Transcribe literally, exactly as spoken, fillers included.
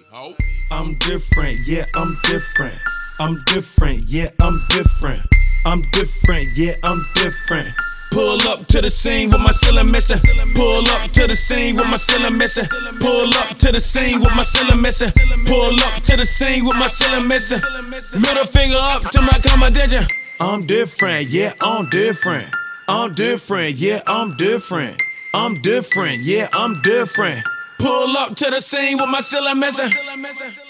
Oh. I'm different, yeah, I'm different. I'm different, yeah, I'm different. I'm different, yeah, I'm different. Pull up to the scene with my ceiling missing. Pull up to the scene with my ceiling missing. Pull up to the scene with my ceiling missing. Pull up to the scene with my ceiling missing. Middle finger up to my competition. I'm different, yeah, I'm different. I'm different, yeah, I'm different. I'm different, yeah, I'm different. Pull up to the scene with my ceiling missing.